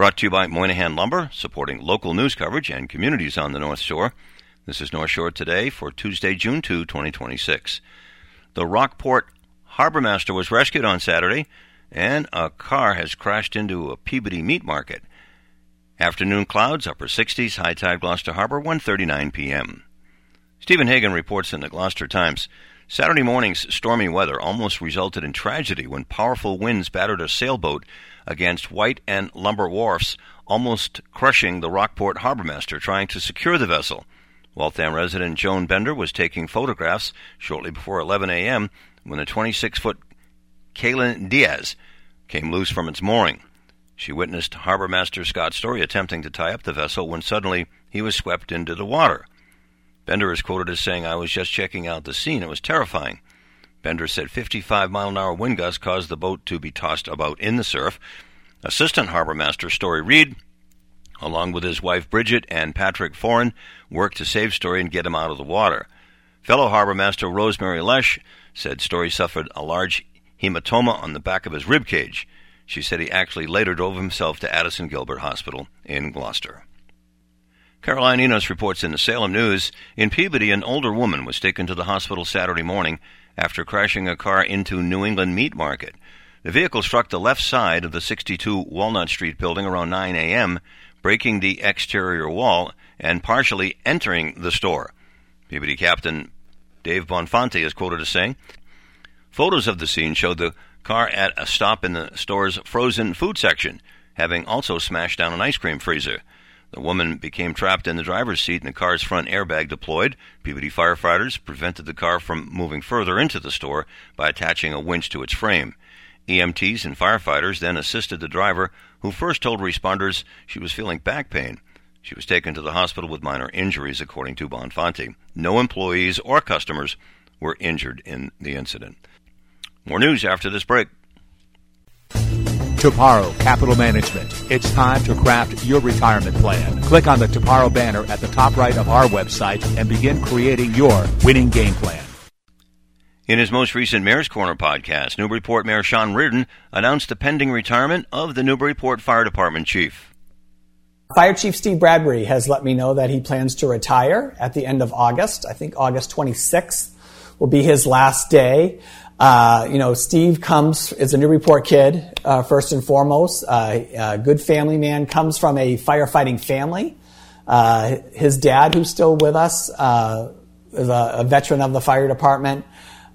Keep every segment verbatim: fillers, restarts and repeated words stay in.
Brought to you by Moynihan Lumber, supporting local news coverage and communities on the North Shore. This is North Shore Today for Tuesday, June second, twenty twenty-six. The Rockport Harbor Master was rescued on Saturday, and a car has crashed into a Peabody meat market. Afternoon clouds, upper sixties, high tide Gloucester Harbor, one thirty-nine p.m. Stephen Hagan reports in the Gloucester Times. Saturday morning's stormy weather almost resulted in tragedy when powerful winds battered a sailboat against White and Lumber wharfs, almost crushing the Rockport Harbormaster trying to secure the vessel. Waltham resident Joan Bender was taking photographs shortly before eleven a.m. when the twenty-six-foot Kalen Diaz came loose from its mooring. She witnessed Harbormaster Scott Story attempting to tie up the vessel when suddenly he was swept into the water. Bender is quoted as saying, "I was just checking out the scene. It was terrifying." Bender said fifty-five mile an hour wind gusts caused the boat to be tossed about in the surf. Assistant Harbormaster Story Reed, along with his wife Bridget and Patrick Foran, worked to save Story and get him out of the water. Fellow Harbormaster Rosemary Lesh said Story suffered a large hematoma on the back of his rib cage. She said he actually later drove himself to Addison Gilbert Hospital in Gloucester. Caroline Enos reports in the Salem News, in Peabody, an older woman was taken to the hospital Saturday morning after crashing a car into New England Meat Market. The vehicle struck the left side of the sixty-two Walnut Street building around nine a.m., breaking the exterior wall and partially entering the store. Peabody Captain Dave Bonfanti is quoted as saying, "Photos of the scene showed the car at a stop in the store's frozen food section, having also smashed down an ice cream freezer. The woman became trapped in the driver's seat and the car's front airbag deployed. Peabody firefighters prevented the car from moving further into the store by attaching a winch to its frame. E M Ts and firefighters then assisted the driver, who first told responders she was feeling back pain. She was taken to the hospital with minor injuries, according to Bonfanti. No employees or customers were injured in the incident." More news after this break. Toparo Capital Management. It's time to craft your retirement plan. Click on the Toparo banner at the top right of our website and begin creating your winning game plan. In his most recent Mayor's Corner podcast, Newburyport Mayor Sean Reardon announced the pending retirement of the Newburyport Fire Department Chief. Fire Chief Steve Bradbury has let me know that he plans to retire at the end of August. I think August twenty-sixth will be his last day. Uh, you know, Steve comes, is a Newburyport kid, uh, first and foremost. Uh, a good family man, comes from a firefighting family. Uh, his dad, who's still with us, uh, is a, a veteran of the fire department.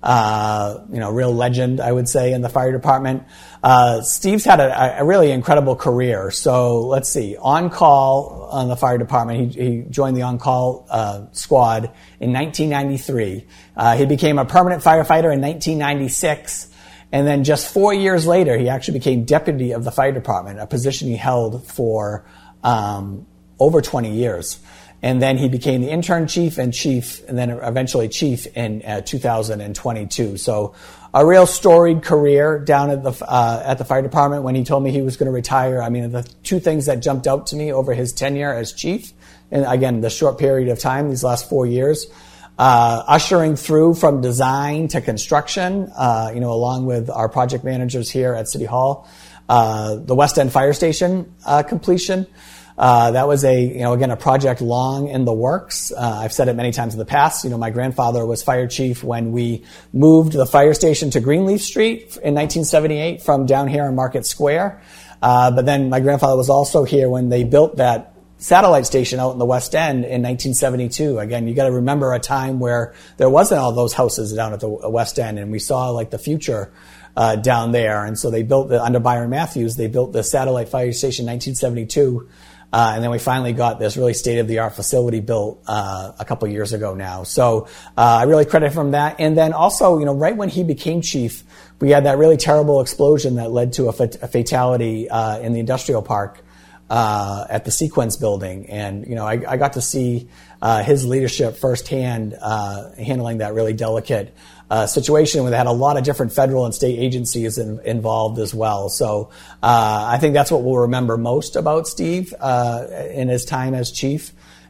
Uh, you know, real legend, I would say, in the fire department. Uh, Steve's had a, a really incredible career. So let's see, on-call on the fire department, he, he joined the on-call uh, squad in nineteen ninety-three. Uh, he became a permanent firefighter in nineteen ninety-six. And then just four years later, he actually became deputy of the fire department, a position he held for um, over twenty years. And then he became the intern chief and chief, and then eventually chief in uh, two thousand twenty-two. So a real storied career down at the uh, at the fire department. When he told me he was going to retire, I mean, the two things that jumped out to me over his tenure as chief, and again, the short period of time, these last four years, uh, ushering through from design to construction, uh, you know, along with our project managers here at City Hall, uh, the West End Fire Station uh, completion. Uh, that was a, you know, again, a project long in the works. Uh, I've said it many times in the past. You know, my grandfather was fire chief when we moved the fire station to Greenleaf Street in nineteen seventy-eight from down here in Market Square. Uh, but then my grandfather was also here when they built that satellite station out in the West End in nineteen seventy-two. Again, you got to remember a time where there wasn't all those houses down at the West End, and we saw like the future uh, down there. And so they built the, under Byron Matthews, they built the satellite fire station in nineteen seventy-two. Uh, and then we finally got this really state-of-the-art facility built uh, a couple years ago now. So uh, I really credit him that. And then also, you know, right when he became chief, we had that really terrible explosion that led to a, fat- a fatality uh, in the industrial park uh, at the Sequence building. And, you know, I, I got to see uh, his leadership firsthand uh, handling that really delicate Uh, situation where they had a lot of different federal and state agencies in, involved as well. So uh, I think that's what we'll remember most about Steve uh, in his time as chief.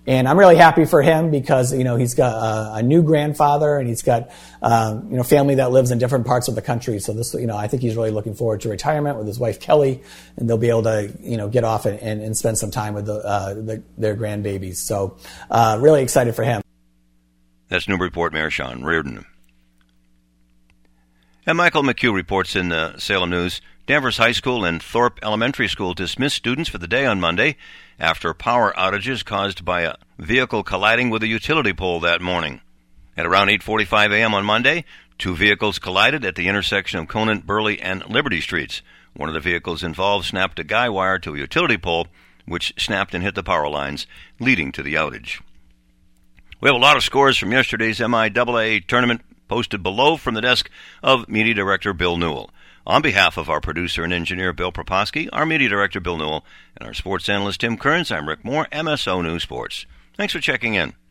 And I'm really happy for him because, you know, he's got a, a new grandfather and he's got, um, you know, family that lives in different parts of the country. So this, you know, I think he's really looking forward to retirement with his wife, Kelly, and they'll be able to, you know, get off and, and, and spend some time with the, uh, the, their grandbabies. So, uh, really excited for him. That's Newburyport Mayor Sean Reardon. And Michael McHugh reports in the Salem News, Danvers High School and Thorpe Elementary School dismissed students for the day on Monday after power outages caused by a vehicle colliding with a utility pole that morning. At around eight forty-five a.m. on Monday, two vehicles collided at the intersection of Conant, Burley, and Liberty Streets. One of the vehicles involved snapped a guy wire to a utility pole, which snapped and hit the power lines, leading to the outage. We have a lot of scores from yesterday's M I A A tournament posted below from the desk of Media Director Bill Newell. On behalf of our producer and engineer Bill Proposki, our Media Director Bill Newell, and our sports analyst Tim Kearns, I'm Rick Moore, M S O News Sports. Thanks for checking in.